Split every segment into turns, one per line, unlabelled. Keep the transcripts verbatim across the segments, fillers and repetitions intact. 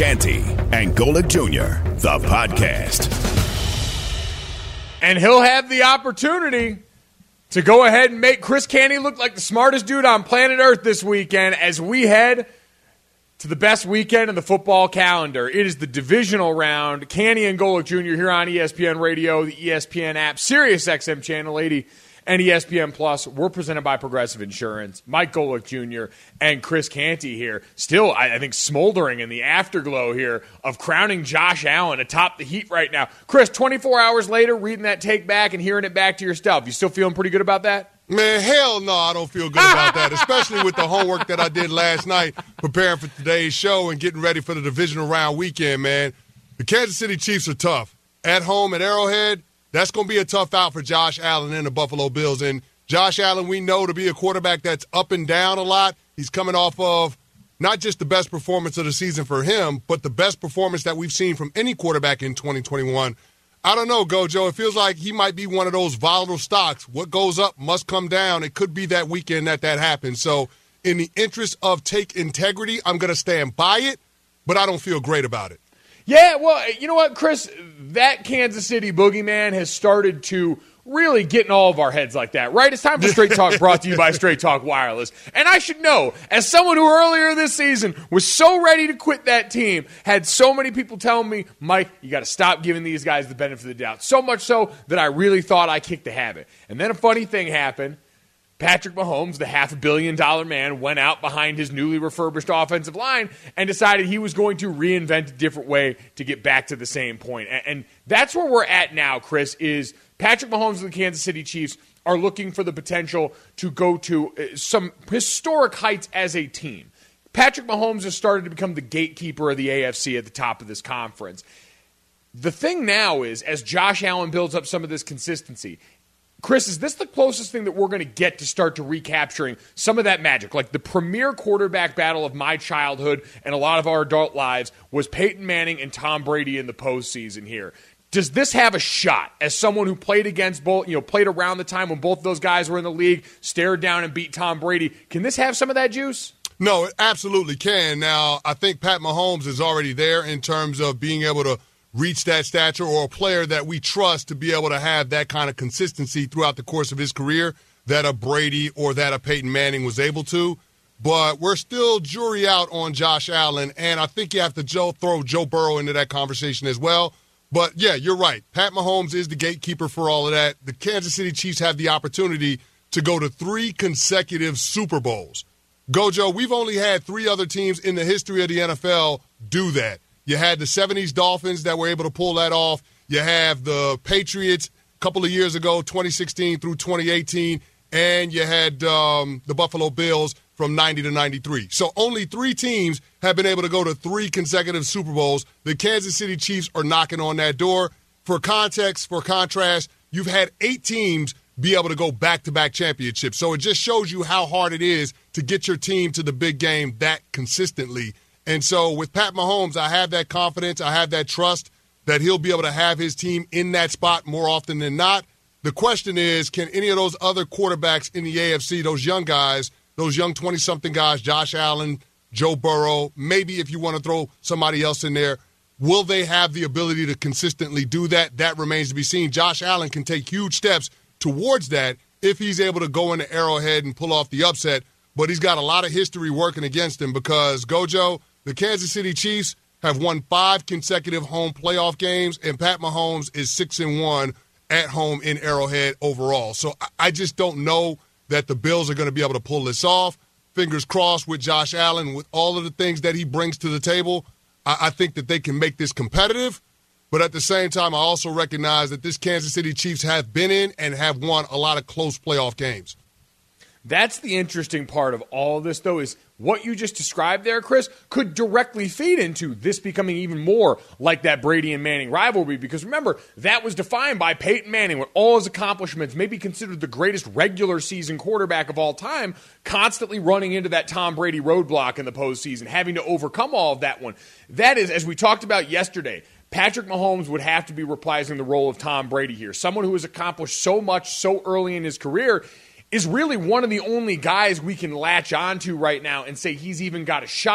Canty and Golic Junior, the podcast.
And he'll have the opportunity to go ahead and make Chris Canty look like the smartest dude on planet Earth this weekend as we head to the best weekend in the football calendar. It is the divisional round. Canty and Golic Junior here on E S P N Radio, the E S P N app, Sirius X M Channel eighty, and E S P N Plus. We're presented by Progressive Insurance. Mike Golic Junior and Chris Canty here. Still, I, I think, smoldering in the afterglow here of crowning Josh Allen atop the heat right now. Chris, twenty-four hours later, reading that take back and hearing it back to yourself, you still feeling pretty good about that?
Man, hell no, I don't feel good about that, especially with the homework that I did last night preparing for today's show and getting ready for the divisional round weekend, man. The Kansas City Chiefs are tough. At home at Arrowhead, that's going to be a tough out for Josh Allen and the Buffalo Bills. And Josh Allen, we know to be a quarterback that's up and down a lot. He's coming off of not just the best performance of the season for him, but the best performance that we've seen from any quarterback in twenty twenty-one. I don't know, Gojo. It feels like he might be one of those volatile stocks. What goes up must come down. It could be that weekend that that happens. So in the interest of take integrity, I'm going to stand by it, but I don't feel great about it.
Yeah, well, you know what, Chris? That Kansas City boogeyman has started to really get in all of our heads like that, right? It's time for Straight Talk, brought to you by Straight Talk Wireless. And I should know, as someone who earlier this season was so ready to quit that team, had so many people telling me, Mike, you got to stop giving these guys the benefit of the doubt. So much so that I really thought I kicked the habit. And then a funny thing happened. Patrick Mahomes, the half a billion dollar man, went out behind his newly refurbished offensive line and decided he was going to reinvent a different way to get back to the same point. And that's where we're at now, Chris, is Patrick Mahomes and the Kansas City Chiefs are looking for the potential to go to some historic heights as a team. Patrick Mahomes has started to become the gatekeeper of the A F C at the top of this conference. The thing now is, as Josh Allen builds up some of this consistency, Chris, is this the closest thing that we're going to get to start to recapturing some of that magic? Like the premier quarterback battle of my childhood and a lot of our adult lives was Peyton Manning and Tom Brady in the postseason here. Does this have a shot as someone who played against both, you know, played around the time when both those guys were in the league, stared down and beat Tom Brady? Can this have some of that juice?
No, it absolutely can. Now, I think Pat Mahomes is already there in terms of being able to reach that stature, or a player that we trust to be able to have that kind of consistency throughout the course of his career that a Brady or that a Peyton Manning was able to. But we're still jury out on Josh Allen, and I think you have to Joe, throw Joe Burrow into that conversation as well. But, yeah, you're right. Pat Mahomes is the gatekeeper for all of that. The Kansas City Chiefs have the opportunity to go to three consecutive Super Bowls. Gojo, we've only had three other teams in the history of the N F L do that. You had the seventies Dolphins that were able to pull that off. You have the Patriots a couple of years ago, twenty sixteen through twenty eighteen, and you had um, the Buffalo Bills from ninety to ninety-three. So only three teams have been able to go to three consecutive Super Bowls. The Kansas City Chiefs are knocking on that door. For context, for contrast, you've had eight teams be able to go back-to-back championships. So it just shows you how hard it is to get your team to the big game that consistently. And so with Pat Mahomes, I have that confidence, I have that trust that he'll be able to have his team in that spot more often than not. The question is, can any of those other quarterbacks in the A F C, those young guys, those young twenty-something guys, Josh Allen, Joe Burrow, maybe if you want to throw somebody else in there, will they have the ability to consistently do that? That remains to be seen. Josh Allen can take huge steps towards that if he's able to go into Arrowhead and pull off the upset, but he's got a lot of history working against him because, Gojo, the Kansas City Chiefs have won five consecutive home playoff games, and Pat Mahomes is six and one at home in Arrowhead overall. So I just don't know that the Bills are going to be able to pull this off. Fingers crossed with Josh Allen, with all of the things that he brings to the table. I, I think that they can make this competitive. But at the same time, I also recognize that this Kansas City Chiefs have been in and have won a lot of close playoff games.
That's the interesting part of all of this, though, is what you just described there, Chris, could directly feed into this becoming even more like that Brady and Manning rivalry. Because remember, that was defined by Peyton Manning with all his accomplishments, maybe considered the greatest regular season quarterback of all time, constantly running into that Tom Brady roadblock in the postseason, having to overcome all of that one. That is, as we talked about yesterday, Patrick Mahomes would have to be reprising the role of Tom Brady here. Someone who has accomplished so much so early in his career is really one of the only guys we can latch onto right now and say he's even got a shot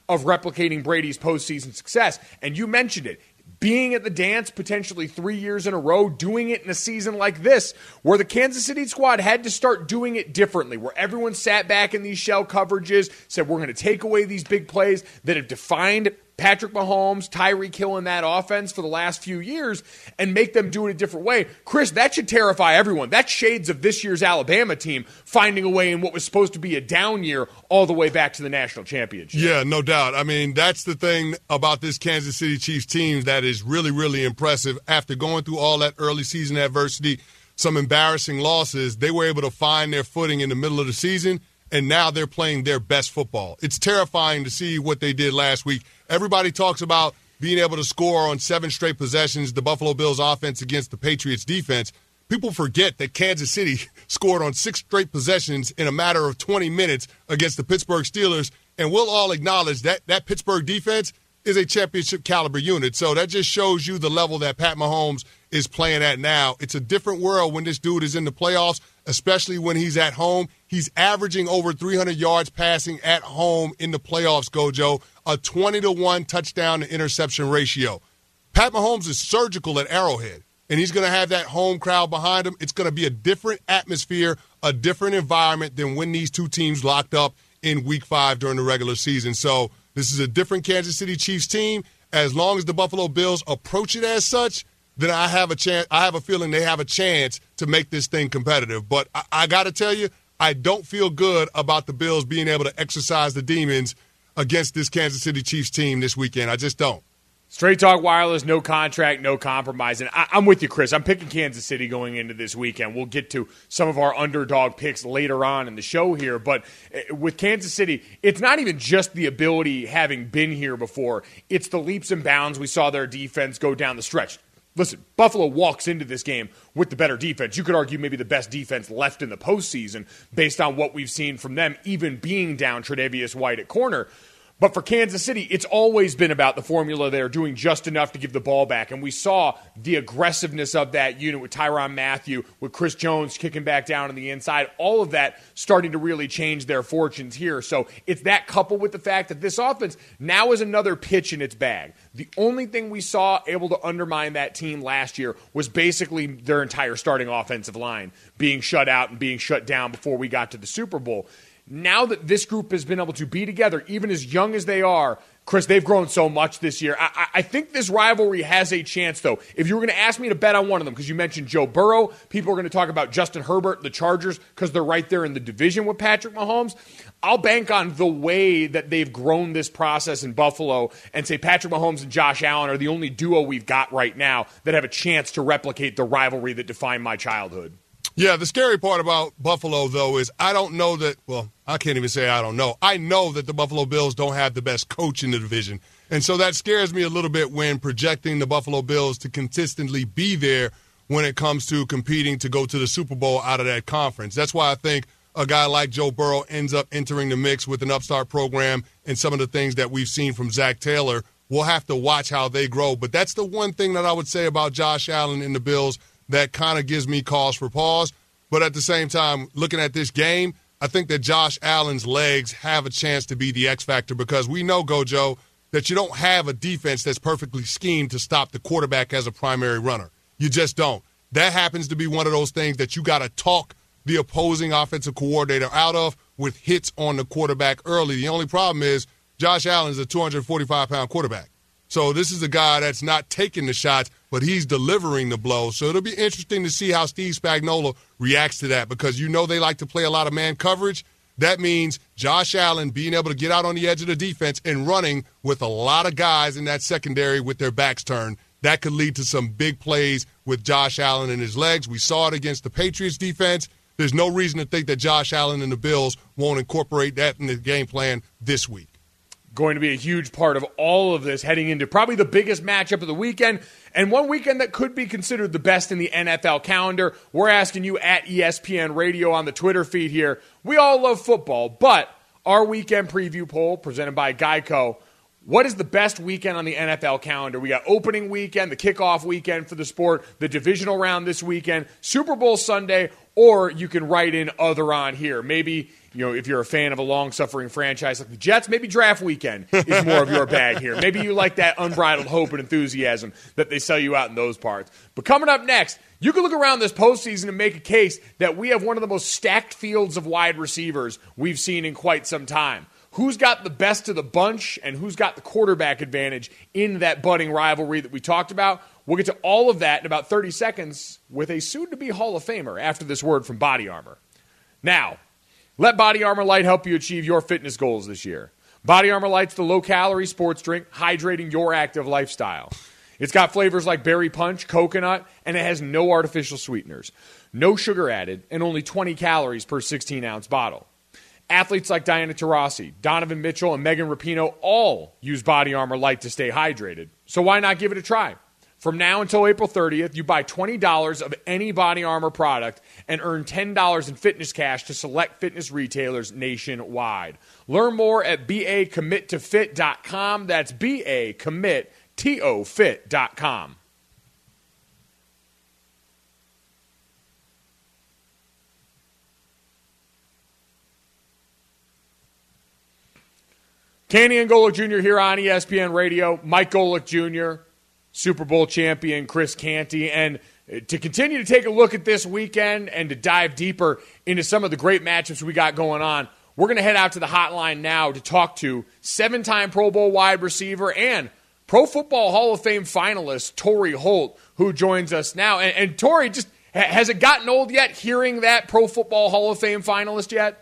of replicating Brady's postseason success. And you mentioned it. Being at the dance potentially three years in a row, doing it in a season like this, where the Kansas City squad had to start doing it differently, where everyone sat back in these shell coverages, said we're going to take away these big plays that have defined Patrick Mahomes, Tyreek Hill in that offense for the last few years and make them do it a different way. Chris, that should terrify everyone. That's shades of this year's Alabama team finding a way in what was supposed to be a down year all the way back to the national championship.
Yeah, no doubt. I mean, that's the thing about this Kansas City Chiefs team that is really, really impressive. After going through all that early season adversity, some embarrassing losses, they were able to find their footing in the middle of the season, and now they're playing their best football. It's terrifying to see what they did last week. Everybody talks about being able to score on seven straight possessions, the Buffalo Bills offense against the Patriots defense. People forget that Kansas City scored on six straight possessions in a matter of twenty minutes against the Pittsburgh Steelers, and we'll all acknowledge that that Pittsburgh defense is a championship caliber unit. So that just shows you the level that Pat Mahomes is playing at now. It's a different world when this dude is in the playoffs, especially when he's at home. He's averaging over three hundred yards passing at home in the playoffs, Gojo, a twenty to one touchdown to interception ratio. Pat Mahomes is surgical at Arrowhead, and he's going to have that home crowd behind him. It's going to be a different atmosphere, a different environment than when these two teams locked up in week five during the regular season. So this is a different Kansas City Chiefs team. As long as the Buffalo Bills approach it as such, then I have a chance. I have a feeling they have a chance to make this thing competitive. But I, I got to tell you, I don't feel good about the Bills being able to exercise the demons against this Kansas City Chiefs team this weekend. I just don't.
Straight Talk Wireless, no contract, no compromise. And I, I'm with you, Chris. I'm picking Kansas City going into this weekend. We'll get to some of our underdog picks later on in the show here. But with Kansas City, it's not even just the ability having been here before. It's the leaps and bounds we saw their defense go down the stretch. Listen, Buffalo walks into this game with the better defense. You could argue maybe the best defense left in the postseason based on what we've seen from them, even being down Tre'Davious White at corner. But for Kansas City, it's always been about the formula there, doing just enough to give the ball back. And we saw the aggressiveness of that unit with Tyrann Mathieu, with Chris Jones kicking back down on the inside, all of that starting to really change their fortunes here. So it's that coupled with the fact that this offense now is another pitch in its bag. The only thing we saw able to undermine that team last year was basically their entire starting offensive line being shut out and being shut down before we got to the Super Bowl. Now that this group has been able to be together, even as young as they are, Chris, they've grown so much this year. I, I think this rivalry has a chance, though. If you were going to ask me to bet on one of them, because you mentioned Joe Burrow, people are going to talk about Justin Herbert, the Chargers, because they're right there in the division with Patrick Mahomes. I'll bank on the way that they've grown this process in Buffalo and say Patrick Mahomes and Josh Allen are the only duo we've got right now that have a chance to replicate the rivalry that defined my childhood.
Yeah, the scary part about Buffalo, though, is I don't know that, well, I can't even say I don't know. I know that the Buffalo Bills don't have the best coach in the division. And so that scares me a little bit when projecting the Buffalo Bills to consistently be there when it comes to competing to go to the Super Bowl out of that conference. That's why I think a guy like Joe Burrow ends up entering the mix with an upstart program and some of the things that we've seen from Zach Taylor. We'll have to watch how they grow. But that's the one thing that I would say about Josh Allen and the Bills that kind of gives me cause for pause. But at the same time, looking at this game, I think that Josh Allen's legs have a chance to be the X factor because we know, Gojo, that you don't have a defense that's perfectly schemed to stop the quarterback as a primary runner. You just don't. That happens to be one of those things that you got to talk the opposing offensive coordinator out of with hits on the quarterback early. The only problem is Josh Allen is a two hundred forty-five pound quarterback. So this is a guy that's not taking the shots, but he's delivering the blow. So it'll be interesting to see how Steve Spagnuolo reacts to that because you know they like to play a lot of man coverage. That means Josh Allen being able to get out on the edge of the defense and running with a lot of guys in that secondary with their backs turned. That could lead to some big plays with Josh Allen and his legs. We saw it against the Patriots defense. There's no reason to think that Josh Allen and the Bills won't incorporate that in the game plan this week.
Going to be a huge part of all of this heading into probably the biggest matchup of the weekend and one weekend that could be considered the best in the N F L calendar. We're asking you at E S P N Radio on the Twitter feed here. We all love football, but our weekend preview poll presented by Geico, what is the best weekend on the N F L calendar? We got opening weekend, the kickoff weekend for the sport, the divisional round this weekend, Super Bowl Sunday, or you can write in other on here. Maybe you know, if you're a fan of a long-suffering franchise like the Jets, maybe draft weekend is more of your bag here. Maybe you like that unbridled hope and enthusiasm that they sell you out in those parts. But coming up next, you can look around this postseason and make a case that we have one of the most stacked fields of wide receivers we've seen in quite some time. Who's got the best of the bunch and who's got the quarterback advantage in that budding rivalry that we talked about? We'll get to all of that in about thirty seconds with a soon-to-be Hall of Famer after this word from Body Armor. Now, let Body Armor Light help you achieve your fitness goals this year. Body Armor Light's the low-calorie sports drink hydrating your active lifestyle. It's got flavors like berry punch, coconut, and it has no artificial sweeteners. No sugar added, and only twenty calories per sixteen-ounce bottle. Athletes like Diana Taurasi, Donovan Mitchell, and Megan Rapinoe all use Body Armor Light to stay hydrated. So why not give it a try? From now until April thirtieth, you buy twenty dollars of any Body Armor product and earn ten dollars in fitness cash to select fitness retailers nationwide. Learn more at b a commit to fit dot com. That's B A commit to fit dot com. Canty and Golick Junior here on E S P N Radio. Mike Golick Junior, Super Bowl champion Chris Canty. And to continue to take a look at this weekend and to dive deeper into some of the great matchups we got going on, we're going to head out to the hotline now to talk to seven-time Pro Bowl wide receiver and Pro Football Hall of Fame finalist Torry Holt, who joins us now. And, and Torry, just has it gotten old yet hearing that Pro Football Hall of Fame finalist yet?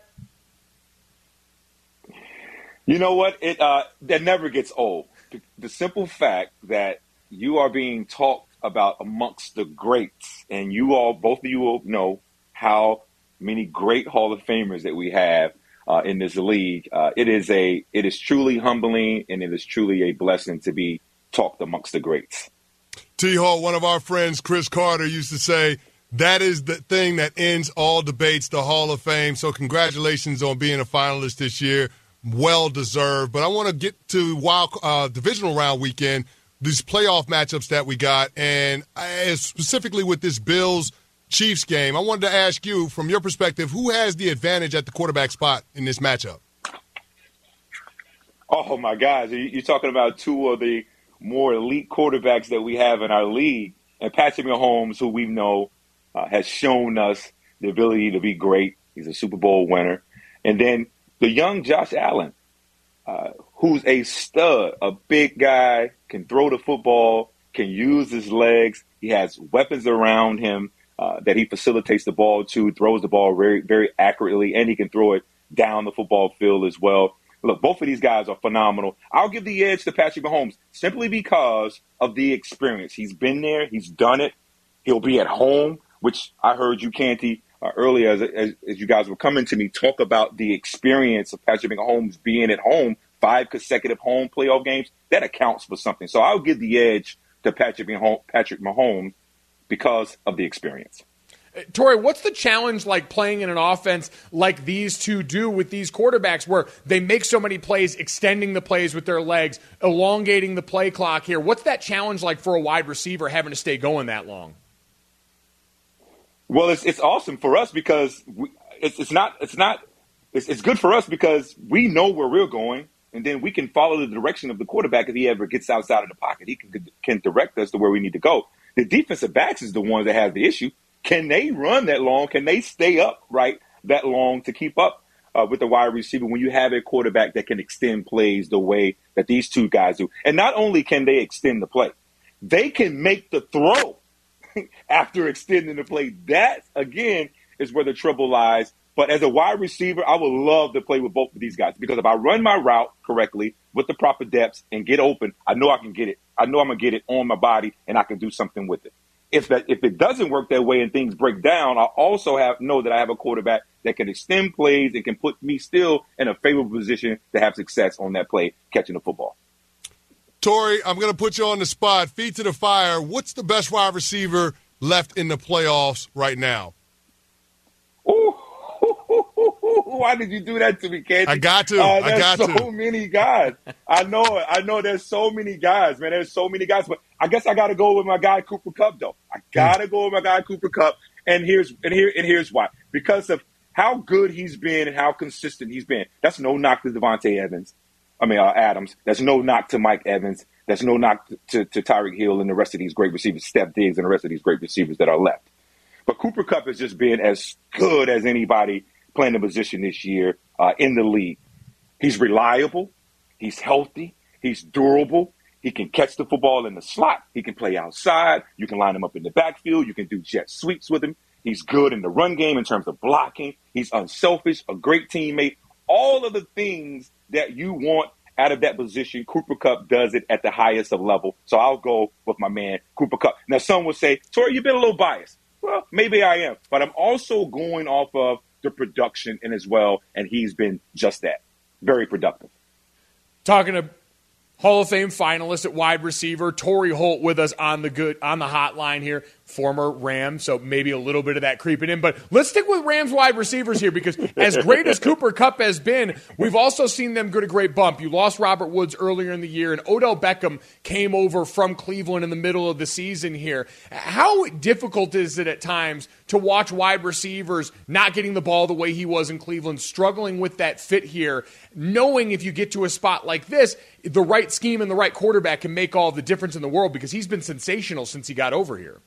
You know what? It uh, that never gets old. The, the simple fact that you are being talked about amongst the greats, and you all, both of you will know how many great Hall of Famers that we have uh, in this league. Uh, it is a, it is truly humbling, and it is truly a blessing to be talked amongst the greats.
T-Hawk, one of our friends, Chris Carter, used to say, that is the thing that ends all debates, the Hall of Fame. So congratulations on being a finalist this year. Well deserved. But I want to get to wild uh, divisional round weekend, these playoff matchups that we got, and I, specifically with this Bills-Chiefs game, I wanted to ask you, from your perspective, who has the advantage at the quarterback spot in this matchup?
Oh, my gosh. You're talking about two of the more elite quarterbacks that we have in our league. And Patrick Mahomes, who we know uh, has shown us the ability to be great. He's a Super Bowl winner. And then the young Josh Allen, uh, who's a stud, a big guy, can throw the football, can use his legs. He has weapons around him uh, that he facilitates the ball to, throws the ball very, very accurately, and he can throw it down the football field as well. Look, both of these guys are phenomenal. I'll give the edge to Patrick Mahomes simply because of the experience. He's been there. He's done it. He'll be at home, which I heard you, Canty, Uh, earlier, as, as, as you guys were coming to me, talk about the experience of Patrick Mahomes being at home, five consecutive home playoff games. That accounts for something. So I'll give the edge to Patrick Mahomes, Patrick Mahomes because of the experience.
Uh, Torry, what's the challenge like playing in an offense like these two do with these quarterbacks where they make so many plays, extending the plays with their legs, elongating the play clock here? What's that challenge like for a wide receiver having to stay going that long?
Well, it's it's awesome for us because we, it's it's not it's not it's, it's good for us because we know where we're going, and then we can follow the direction of the quarterback if he ever gets outside of the pocket. He can can direct us to where we need to go. The defensive backs is the one that has the issue. Can they run that long? Can they stay up right that long to keep up uh, with the wide receiver when you have a quarterback that can extend plays the way that these two guys do? And not only can they extend the play, they can make the throw after extending the play. That, again, is where the trouble lies. But as a wide receiver, I would love to play with both of these guys because if I run my route correctly with the proper depths and get open, I know I can get it. I know I'm going to get it on my body, and I can do something with it. If that if it doesn't work that way and things break down, I also have know that I have a quarterback that can extend plays and can put me still in a favorable position to have success on that play, catching the football.
Torry, I'm going to put you on the spot. Feet to the fire. What's the best wide receiver left in the playoffs right now?
Ooh, why did you do that to me, Canty?
I got to.
Uh,
I got
so
to.
so many guys. I know it. I know there's so many guys, man. There's so many guys. But I guess I got to go with my guy Cooper Kupp, though. I got to go with my guy Cooper Kupp. And here's and here and here's why. Because of how good he's been and how consistent he's been. That's no knock to Devontae Evans. I mean, uh, Adams. That's no knock to Mike Evans. That's no knock to, to, to Tyreek Hill and the rest of these great receivers, Steph Diggs and the rest of these great receivers that are left. But Cooper Kupp has just been as good as anybody playing the position this year uh, in the league. He's reliable. He's healthy. He's durable. He can catch the football in the slot. He can play outside. You can line him up in the backfield. You can do jet sweeps with him. He's good in the run game in terms of blocking. He's unselfish, a great teammate. All of the things that you want out of that position, Cooper Kupp does it at the highest of level. So I'll go with my man, Cooper Kupp. Now, some will say, Tori, you've been a little biased. Well, maybe I am. But I'm also going off of the production and as well, and he's been just that. Very productive.
Talking to Hall of Fame finalist at wide receiver, Torrey Holt, with us on the good on the hotline here, former Ram, so maybe a little bit of that creeping in. But let's stick with Rams wide receivers here, because as great as Cooper Kupp has been, we've also seen them get a great bump. You lost Robert Woods earlier in the year, and Odell Beckham came over from Cleveland in the middle of the season here. How difficult is it at times to watch wide receivers not getting the ball the way he was in Cleveland, struggling with that fit here, knowing if you get to a spot like this, the right scheme and the right quarterback can make all the difference in the world, because he's been sensational since he got over here?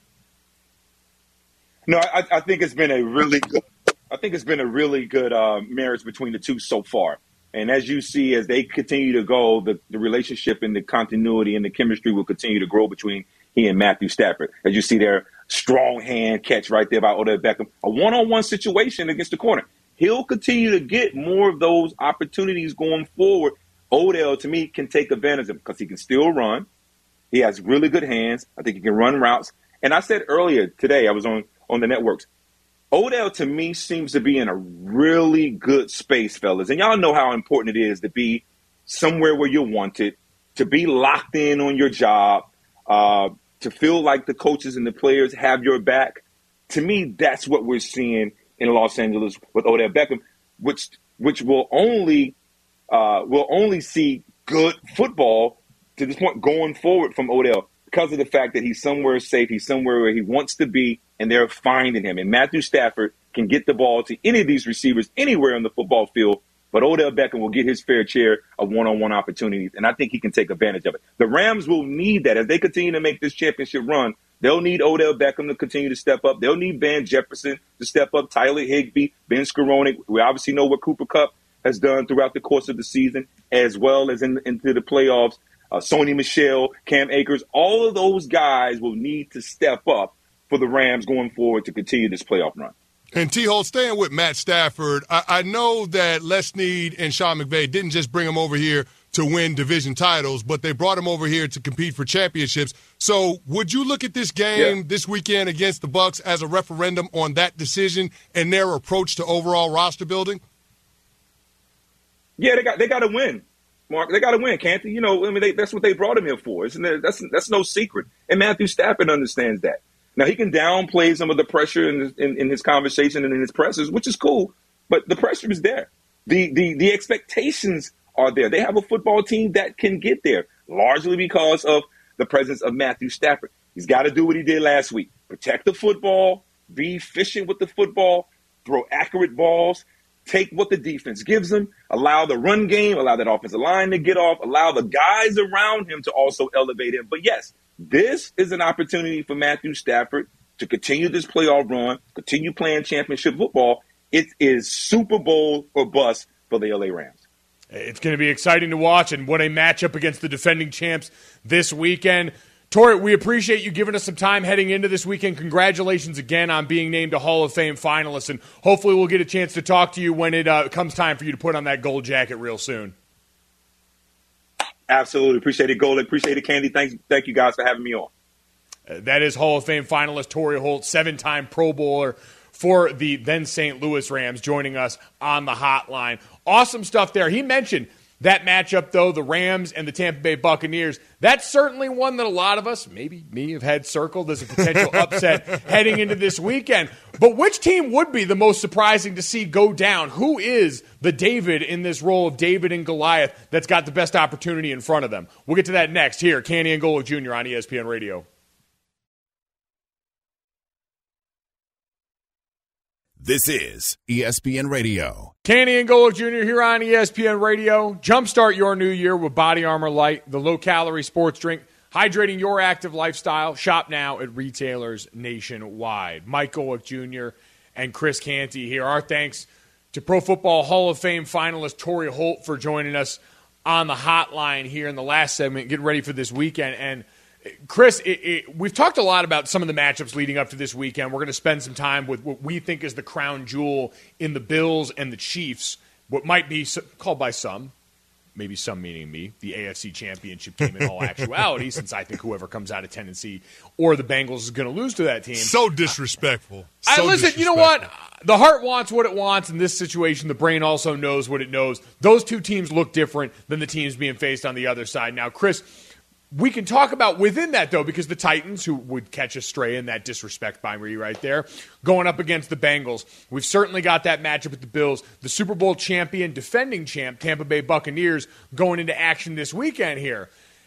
No, I, I think it's been a really good, I think it's been a really good uh, marriage between the two so far. And as you see, as they continue to go, the, the relationship and the continuity and the chemistry will continue to grow between he and Matthew Stafford. As you see their strong hand catch right there by Odell Beckham, a one-on-one situation against the corner. He'll continue to get more of those opportunities going forward. Odell, to me, can take advantage of it because he can still run. He has really good hands. I think he can run routes. And I said earlier today, I was on, on the networks, Odell, to me, seems to be in a really good space, fellas. And y'all know how important it is to be somewhere where you're wanted, to be locked in on your job, uh, to feel like the coaches and the players have your back. To me, that's what we're seeing in Los Angeles with Odell Beckham, which which will only uh, will only see good football to this point going forward from Odell, because of the fact that he's somewhere safe, he's somewhere where he wants to be, and they're finding him. And Matthew Stafford can get the ball to any of these receivers anywhere on the football field, but Odell Beckham will get his fair share of one-on-one opportunities, and I think he can take advantage of it. The Rams will need that. As they continue to make this championship run, they'll need Odell Beckham to continue to step up. They'll need Van Jefferson to step up, Tyler Higbee, Ben Skowronek. We obviously know what Cooper Kupp has done throughout the course of the season, as well as in, into the playoffs. Uh, Sony Michel, Cam Akers, all of those guys will need to step up for the Rams going forward to continue this playoff run.
And T-Hole, staying with Matt Stafford, I, I know that Les Snead and Sean McVay didn't just bring him over here to win division titles, but they brought him over here to compete for championships. So would you look at this game yeah. this weekend against the Bucs as a referendum on that decision and their approach to overall roster building?
Yeah, they got they got to win, Mark. They got to win, can't they? You know, I mean, they, that's what they brought him here for. Isn't there? That's that's no secret. And Matthew Stafford understands that. Now, he can downplay some of the pressure in his, in, in his conversation and in his pressers, which is cool, but the pressure is there. The, the the expectations are there. They have a football team that can get there, largely because of the presence of Matthew Stafford. He's got to do what he did last week. Protect the football, be efficient with the football, throw accurate balls, take what the defense gives them, allow the run game, allow that offensive line to get off, allow the guys around him to also elevate him. But, yes, this is an opportunity for Matthew Stafford to continue this playoff run, continue playing championship football. It is Super Bowl or bust for the L A Rams.
It's going to be exciting to watch, and what a matchup against the defending champs this weekend. Torrey, we appreciate you giving us some time heading into this weekend. Congratulations again on being named a Hall of Fame finalist, and hopefully we'll get a chance to talk to you when it uh, comes time for you to put on that gold jacket real soon.
Absolutely. Appreciate it, Gold. Appreciate it, Candy. Thanks, thank you guys for having me on.
Uh, that is Hall of Fame finalist Torrey Holt, seven-time Pro Bowler for the then Saint Louis Rams, joining us on the hotline. Awesome stuff there. He mentioned that matchup, though, the Rams and the Tampa Bay Buccaneers. That's certainly one that a lot of us, maybe me, have had circled as a potential upset heading into this weekend. But which team would be the most surprising to see go down? Who is the David in this role of David and Goliath that's got the best opportunity in front of them? We'll get to that next here, Canty and Golic Junior on E S P N Radio.
This is E S P N Radio.
Canty and Golic Junior here on E S P N Radio. Jumpstart your new year with Body Armor Light, the low-calorie sports drink, hydrating your active lifestyle. Shop now at retailers nationwide. Mike Golic Junior and Chris Canty here. Our thanks to Pro Football Hall of Fame finalist Torrey Holt for joining us on the hotline here in the last segment, getting ready for this weekend. And Chris, it, it, we've talked a lot about some of the matchups leading up to this weekend. We're going to spend some time with what we think is the crown jewel in the Bills and the Chiefs, what might be called by some, maybe some meaning me, the A F C Championship game in all actuality, since I think whoever comes out of Tennessee or the Bengals is going to lose to that team.
So disrespectful.
I,
so
listen,
disrespectful.
You know what? The heart wants what it wants in this situation. The brain also knows what it knows. Those two teams look different than the teams being faced on the other side. Now, Chris, we can talk about within that, though, because the Titans, who would catch a stray in that disrespect by me right there, going up against the Bengals. We've certainly got that matchup with the Bills. The Super Bowl champion, defending champ, Tampa Bay Buccaneers, going into action this weekend here.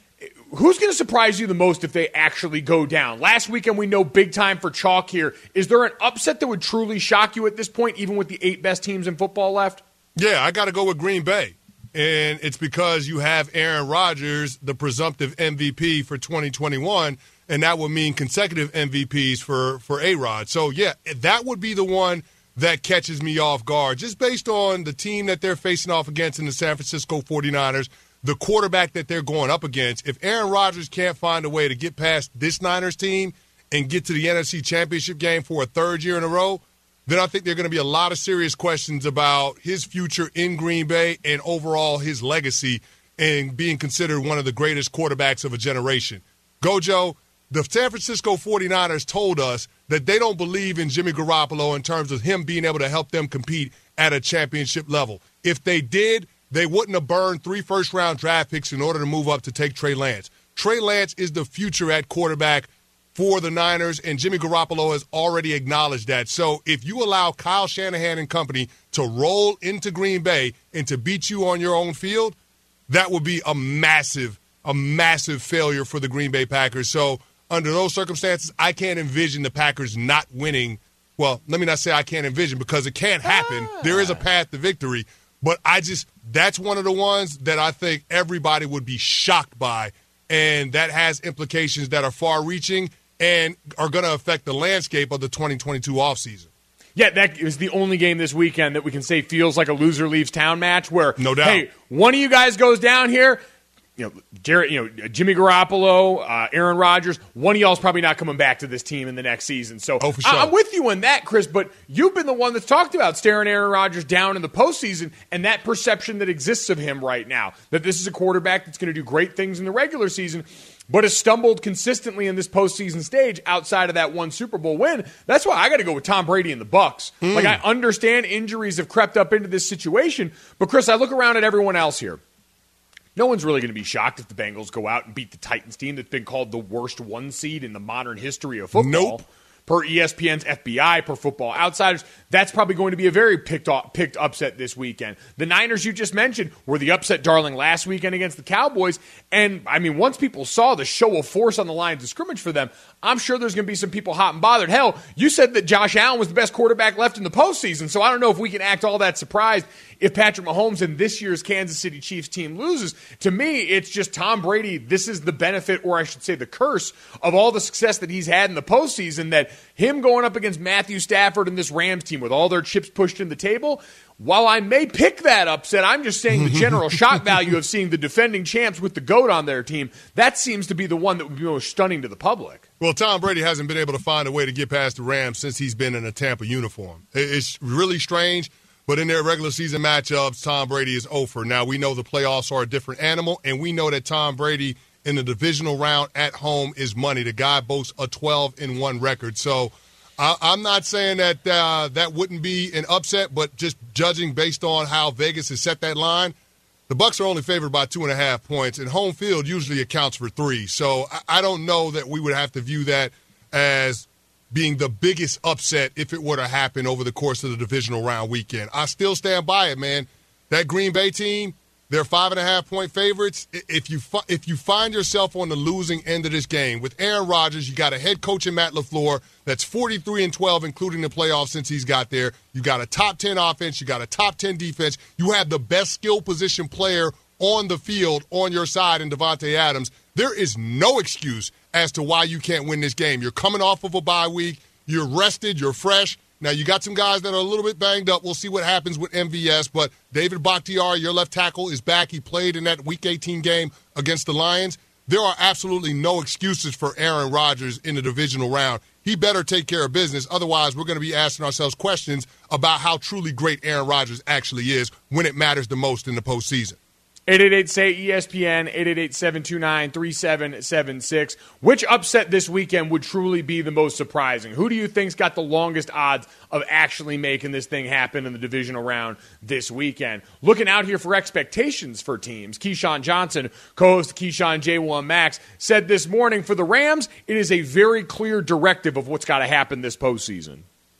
Who's going to surprise you the most if they actually go down? Last weekend, we know big time for chalk here. Is there an upset that would truly shock you at this point, even with the eight best teams in football left?
Yeah, I got to go with Green Bay. And it's because you have Aaron Rodgers, the presumptive M V P for twenty twenty-one, and that would mean consecutive M V Ps for, for A-Rod. So, yeah, that would be the one that catches me off guard, just based on the team that they're facing off against in the San Francisco forty-niners, the quarterback that they're going up against. If Aaron Rodgers can't find a way to get past this Niners team and get to the N F C Championship game for a third year in a row, then I think there are going to be a lot of serious questions about his future in Green Bay and overall his legacy and being considered one of the greatest quarterbacks of a generation. Gojo, the San Francisco forty-niners told us that they don't believe in Jimmy Garoppolo in terms of him being able to help them compete at a championship level. If they did, they wouldn't have burned three first-round draft picks in order to move up to take Trey Lance. Trey Lance is the future at quarterback for the Niners, and Jimmy Garoppolo has already acknowledged that. So if you allow Kyle Shanahan and company to roll into Green Bay and to beat you on your own field, that would be a massive, a massive failure for the Green Bay Packers. So under those circumstances, I can't envision the Packers not winning. Well, let me not say I can't envision, because it can't happen. Ah. There is a path to victory. But I just, that's one of the ones that I think everybody would be shocked by, and that has implications that are far-reaching and are going to affect the landscape of the twenty twenty-two offseason.
Yeah, that is the only game this weekend that we can say feels like a loser leaves town match where,
no doubt,
hey, one of you guys goes down here, you know, Jared, you know, Jimmy Garoppolo, uh, Aaron Rodgers, one of y'all's probably not coming back to this team in the next season. So
oh, for sure.
I- I'm with you on that, Chris, but you've been the one that's talked about staring Aaron Rodgers down in the postseason and that perception that exists of him right now, that this is a quarterback that's going to do great things in the regular season, but has stumbled consistently in this postseason stage outside of that one Super Bowl win. That's why I got to go with Tom Brady and the Bucs. Mm. Like, I understand injuries have crept up into this situation, but, Chris, I look around at everyone else here. No one's really going to be shocked if the Bengals go out and beat the Titans team that's been called the worst one seed in the modern history of football.
Nope.
Per E S P N's F B I, per Football Outsiders, that's probably going to be a very picked up, picked upset this weekend. The Niners you just mentioned were the upset darling last weekend against the Cowboys. And, I mean, once people saw the show of force on the lines of scrimmage for them, I'm sure there's going to be some people hot and bothered. Hell, you said that Josh Allen was the best quarterback left in the postseason, so I don't know if we can act all that surprised if Patrick Mahomes and this year's Kansas City Chiefs team loses. To me, it's just Tom Brady. This is the benefit, or I should say the curse, of all the success that he's had in the postseason, that him going up against Matthew Stafford and this Rams team with all their chips pushed in the table, while I may pick that upset, I'm just saying the general shock value of seeing the defending champs with the GOAT on their team, that seems to be the one that would be most stunning to the public.
Well, Tom Brady hasn't been able to find a way to get past the Rams since he's been in a Tampa uniform. It's really strange. But in their regular season matchups, Tom Brady is over. Now, we know the playoffs are a different animal, and we know that Tom Brady in the divisional round at home is money. The guy boasts a twelve and one record. So I, I'm not saying that uh, that wouldn't be an upset, but just judging based on how Vegas has set that line, the Bucs are only favored by two and a half points, and home field usually accounts for three. So I, I don't know that we would have to view that as being the biggest upset if it were to happen over the course of the divisional round weekend. I still stand by it, man. That Green Bay team, They're five and a half point favorites. If you fi- if you find yourself on the losing end of this game with Aaron Rodgers, you got a head coach in Matt LaFleur that's forty-three and twelve, including the playoffs since he's got there. You got a top ten offense. You got a top ten defense. You have the best skill position player on the field on your side in Davante Adams. There is no excuse as to why you can't win this game. You're coming off of a bye week. You're rested. You're fresh. Now, you got some guys that are a little bit banged up. We'll see what happens with M V S, but David Bakhtiari, your left tackle, is back. He played in that Week eighteen game against the Lions. There are absolutely no excuses for Aaron Rodgers in the divisional round. He better take care of business. Otherwise, we're going to be asking ourselves questions about how truly great Aaron Rodgers actually is when it matters the most in the postseason.
eight eight eight, S A Y, E S P N, eight eight eight, seven two nine, three seven seven six. Which upset this weekend would truly be the most surprising? Who do you think's got the longest odds of actually making this thing happen in the divisional round this weekend? Looking out here for expectations for teams, Keyshawn Johnson, co-host of Keyshawn J one Max, said this morning for the Rams, it is a very clear directive of what's got to happen this postseason.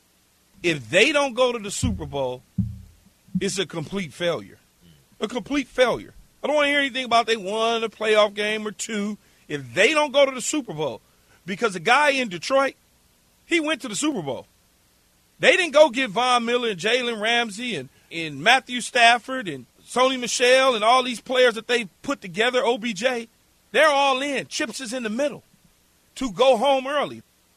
If they don't go to the Super Bowl, it's a complete failure. A complete failure. I don't want to hear anything about they won a playoff game or two if they don't go to the Super Bowl. Because the guy in Detroit, he went to the Super Bowl. They didn't go get Von Miller and Jalen Ramsey and, and Matthew Stafford and Sony Michel and all these players that they put together, O B J. They're all in. Chips is in the middle to go home early.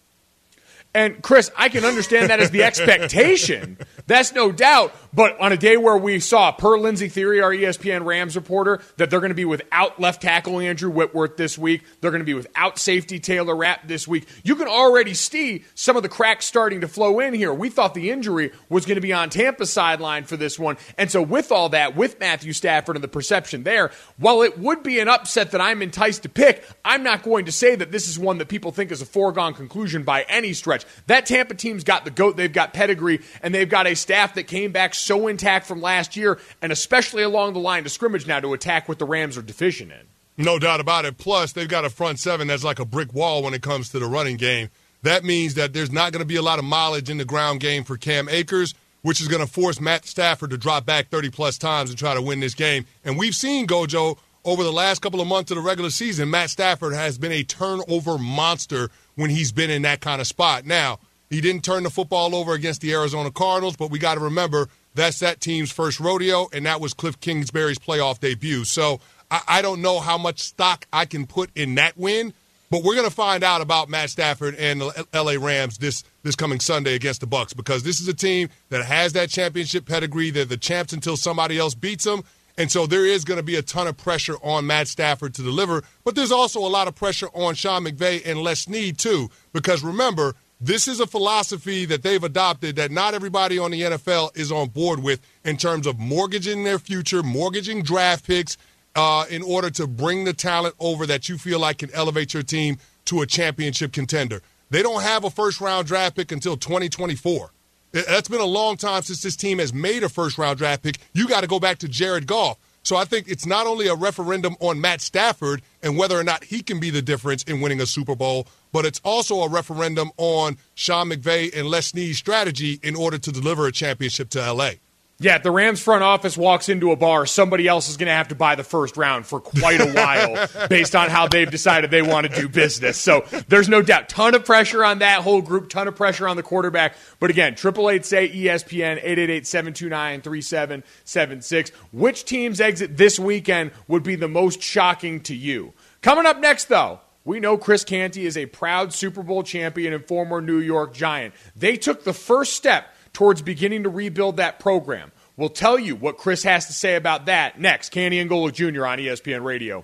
And, Chris, I can understand that as the expectation. That's no doubt. But on a day where we saw, per Lindsey Theory, our E S P N Rams reporter, that they're going to be without left tackle Andrew Whitworth this week, they're going to be without safety Taylor Rapp this week, you can already see some of the cracks starting to flow in here. We thought the injury was going to be on Tampa's sideline for this one. And so with all that, with Matthew Stafford and the perception there, while it would be an upset that I'm enticed to pick, I'm not going to say that this is one that people think is a foregone conclusion by any stretch. That Tampa team's got the GOAT, they've got pedigree, and they've got a staff that came back so intact from last year, and especially along the line of scrimmage now to attack what the Rams are deficient in.
No doubt about it. Plus, they've got a front seven that's like a brick wall when it comes to the running game. That means that there's not going to be a lot of mileage in the ground game for Cam Akers, which is going to force Matt Stafford to drop back thirty-plus times and try to win this game. And we've seen, Gojo, over the last couple of months of the regular season, Matt Stafford has been a turnover monster when he's been in that kind of spot. Now, he didn't turn the football over against the Arizona Cardinals, but we got to remember that's that team's first rodeo, and that was Cliff Kingsbury's playoff debut. So I, I don't know how much stock I can put in that win, but we're going to find out about Matt Stafford and the L A Rams this, this coming Sunday against the Bucs, because this is a team that has that championship pedigree. They're the champs until somebody else beats them. And so there is going to be a ton of pressure on Matt Stafford to deliver, but there's also a lot of pressure on Sean McVay and Les Snead too, because remember, this is a philosophy that they've adopted that not everybody on the N F L is on board with in terms of mortgaging their future, mortgaging draft picks uh, in order to bring the talent over that you feel like can elevate your team to a championship contender. They don't have a first-round draft pick until twenty twenty-four. That's been a long time since this team has made a first-round draft pick. You got to go back to Jared Goff. So I think it's not only a referendum on Matt Stafford and whether or not he can be the difference in winning a Super Bowl, but it's also a referendum on Sean McVay and Les Snead's strategy in order to deliver a championship to L A.
Yeah, if the Rams front office walks into a bar, somebody else is going to have to buy the first round for quite a while based on how they've decided they want to do business. So there's no doubt. Ton of pressure on that whole group, ton of pressure on the quarterback. But again, triple eight say E S P N, eight eight eight, seven two nine, three seven seven six. Which team's exit this weekend would be the most shocking to you? Coming up next, though, we know Chris Canty is a proud Super Bowl champion and former New York Giant. They took the first step towards beginning to rebuild that program. We'll tell you what Chris has to say about that next. Canty and Golick Junior on E S P N Radio.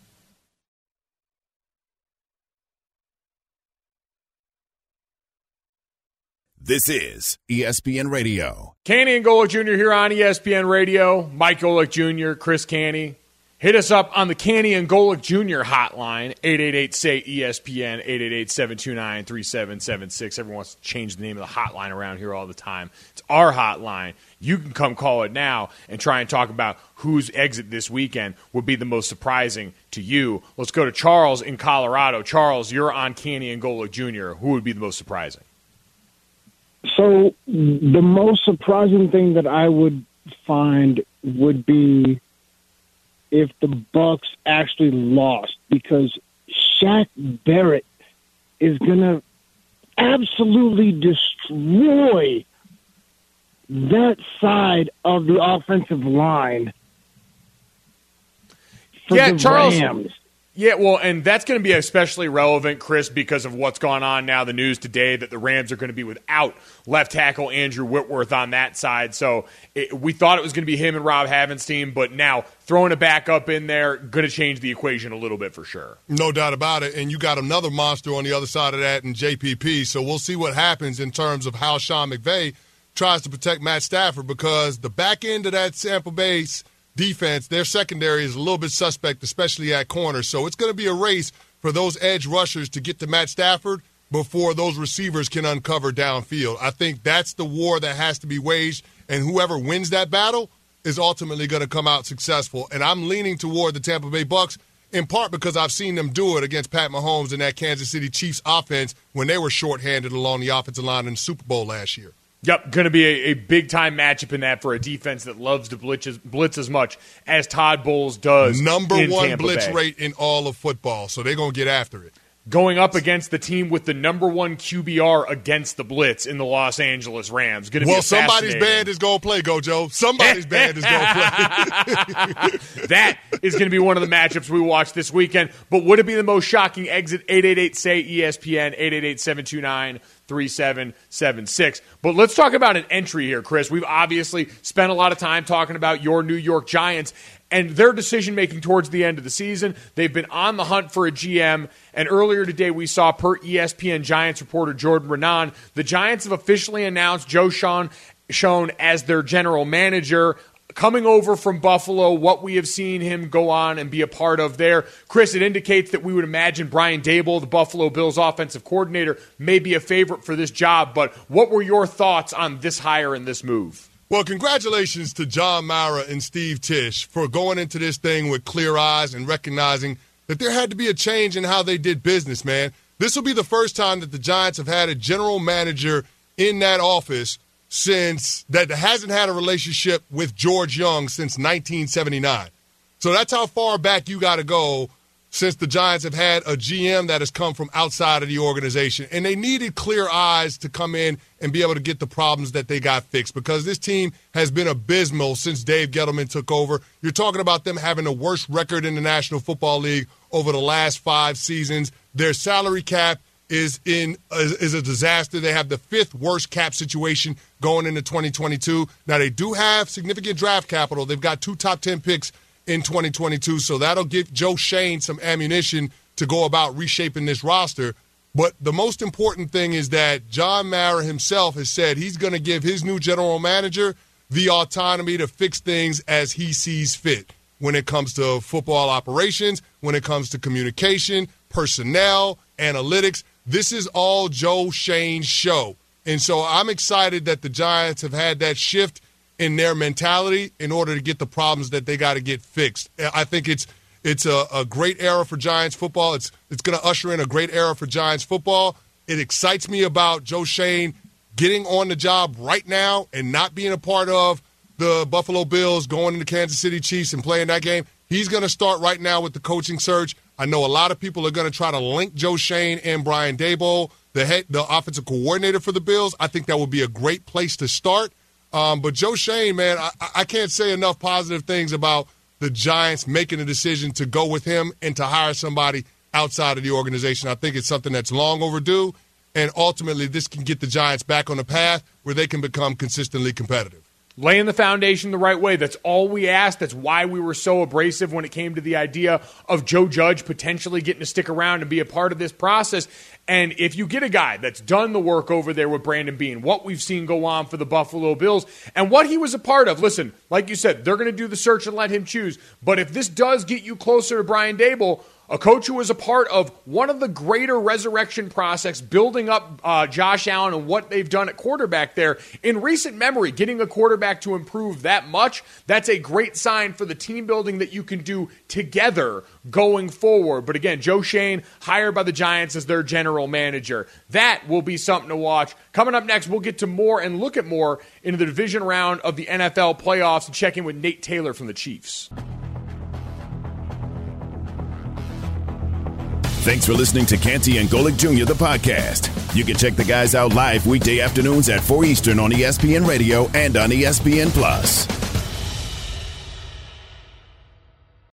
This is E S P N Radio.
Canty and Golick Junior here on E S P N Radio. Mike Golick Junior, Chris Canty. Hit us up on the Canty and Golick Junior hotline, eight eight eight, S A Y, E S P N, eight eight eight, seven two nine, three seven seven six. Everyone wants to change the name of the hotline around here all the time. It's our hotline. You can come call it now and try and talk about whose exit this weekend would be the most surprising to you. Let's go to Charles in Colorado. Charles, you're on Canty and Golick Junior Who would be the most surprising?
So the most surprising thing that I would find would be if the Bucs actually lost, because Shaq Barrett is going to absolutely destroy that side of the offensive line for
yeah,
the
Charles.
Rams.
Yeah, well, and that's going to be especially relevant, Chris, because of what's gone on now, the news today that the Rams are going to be without left tackle Andrew Whitworth on that side. So it, we thought it was going to be him and Rob Haven's team, but now throwing a backup in there, going to change the equation a little bit for sure.
No doubt about it. And you got another monster on the other side of that in J P P. So we'll see what happens in terms of how Sean McVay tries to protect Matt Stafford, because the back end of that Tampa Bay defense, their secondary is a little bit suspect, especially at corner. So it's going to be a race for those edge rushers to get to Matt Stafford before those receivers can uncover downfield. I think that's the war that has to be waged, and whoever wins that battle is ultimately going to come out successful. And I'm leaning toward the Tampa Bay Bucs, in part because I've seen them do it against Pat Mahomes and that Kansas City Chiefs offense when they were shorthanded along the offensive line in the Super Bowl last year.
Yep, going to be a, a big-time matchup in that for a defense that loves to blitz as, blitz as much as Todd Bowles does.
Number
in
one
Tampa
blitz
Bay.
rate in all of football, so they're going to get after it.
Going up against the team with the number one Q B R against the blitz in the Los Angeles Rams. Going to
well,
be
somebody's band is going to play, Gojo. Somebody's band is going to play.
That is going to be one of the matchups we watch this weekend. But would it be the most shocking exit? eight eight eight, S A Y, E S P N, eight eight eight, seven two nine, three seven seven six. But let's talk about an entry here, Chris. We've obviously spent a lot of time talking about your New York Giants and their decision-making towards the end of the season. They've been on the hunt for a G M, and earlier today we saw, per E S P N Giants reporter Jordan Renan, the Giants have officially announced Joe Schoen, Schoen as their general manager, coming over from Buffalo, what we have seen him go on and be a part of there. Chris, it indicates that we would imagine Brian Daboll, the Buffalo Bills offensive coordinator, may be a favorite for this job, but what were your thoughts on this hire and this move?
Well, congratulations to John Mara and Steve Tisch for going into this thing with clear eyes and recognizing that there had to be a change in how they did business, man. This will be the first time that the Giants have had a general manager in that office since that hasn't had a relationship with George Young since nineteen seventy-nine. So that's how far back you got to go since the Giants have had a G M that has come from outside of the organization. And they needed clear eyes to come in and be able to get the problems that they got fixed, because this team has been abysmal since Dave Gettleman took over. You're talking about them having the worst record in the National Football League over the last five seasons. Their salary cap is in is a disaster. They have the fifth worst cap situation going into twenty twenty-two. Now, they do have significant draft capital. They've got two top ten picks in twenty twenty-two, so that'll give Joe Schoen some ammunition to go about reshaping this roster. But the most important thing is that John Mara himself has said he's going to give his new general manager the autonomy to fix things as he sees fit when it comes to football operations, when it comes to communication, personnel, analytics. This is all Joe Schoen's show. And so I'm excited that the Giants have had that shift in their mentality in order to get the problems that they got to get fixed. I think it's it's a, a great era for Giants football. It's it's going to usher in a great era for Giants football. It excites me about Joe Schoen getting on the job right now and not being a part of the Buffalo Bills going into Kansas City Chiefs and playing that game. He's going to start right now with the coaching search. I know a lot of people are going to try to link Joe Schoen and Brian Daboll, the head, the offensive coordinator for the Bills. I think that would be a great place to start. Um, but Joe Schoen, man, I, I can't say enough positive things about the Giants making a decision to go with him and to hire somebody outside of the organization. I think it's something that's long overdue, and ultimately this can get the Giants back on the path where they can become consistently competitive.
Laying the foundation the right way. That's all we asked. That's why we were so abrasive when it came to the idea of Joe Judge potentially getting to stick around and be a part of this process. And if you get a guy that's done the work over there with Brandon Beane, what we've seen go on for the Buffalo Bills, and what he was a part of, listen, like you said, they're going to do the search and let him choose. But if this does get you closer to Brian Daboll, a coach who was a part of one of the greater resurrection process, building up uh, Josh Allen and what they've done at quarterback there, in recent memory, getting a quarterback to improve that much, that's a great sign for the team building that you can do together going forward. But again, Joe Schoen, hired by the Giants as their general manager. That will be something to watch. Coming up next, we'll get to more and look at more into the division round of the N F L playoffs and check in with Nate Taylor from the Chiefs.
Thanks for listening to Canty and Golick Junior, the podcast. You can check the guys out live weekday afternoons at four Eastern on E S P N Radio and on E S P N Plus.